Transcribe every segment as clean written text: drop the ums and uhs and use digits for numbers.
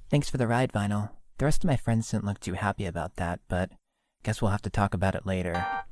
Thanks for the ride, Vinyl. The rest of my friends didn't look too happy about that, but guess we'll have to talk about it later.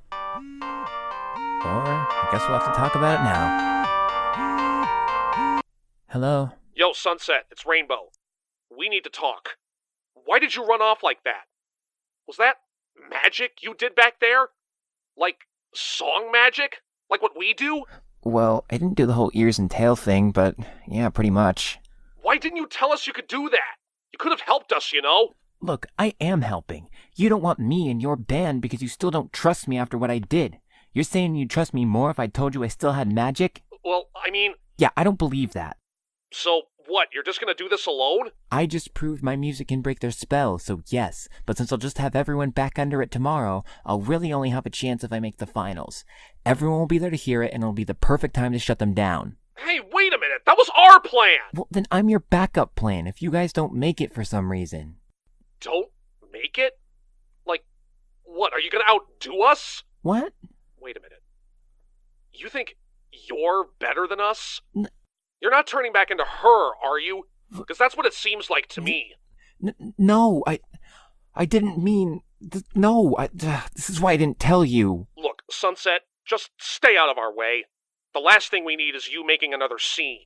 Or I guess we'll have to talk about it now. Hello? Yo, Sunset, it's Rainbow. We need to talk. Why did you run off like that? Was that magic you did back there? Like, song magic? Like what we do? Well, I didn't do the whole ears and tail thing, but yeah, pretty much. Why didn't you tell us you could do that? You could have helped us, you know? Look, I am helping. You don't want me in your band because you still don't trust me after what I did. You're saying you'd trust me more if I told you I still had magic? Well, I mean, Yeah, I don't believe that. so what, you're just gonna do this alone? I just proved my music can break their spell, so yes. But since I'll just have everyone back under it tomorrow, I'll really only have a chance if I make the finals. Everyone will be there to hear it, and it'll be the perfect time to shut them down. Hey, wait a minute, that was our plan! Well, then I'm your backup plan if you guys don't make it for some reason. Don't make it? Like, what, are you gonna outdo us? What? Wait a minute. You think you're better than us? N- You're not turning back into her, are you? Because that's what it seems like to me. No, I didn't mean. No, this is why I didn't tell you. Look, Sunset, just stay out of our way. The last thing we need is you making another scene.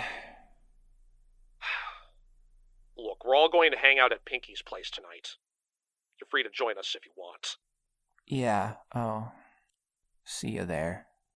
Look, we're all going to hang out at Pinky's place tonight. You're free to join us if you want. Yeah, oh. See you there.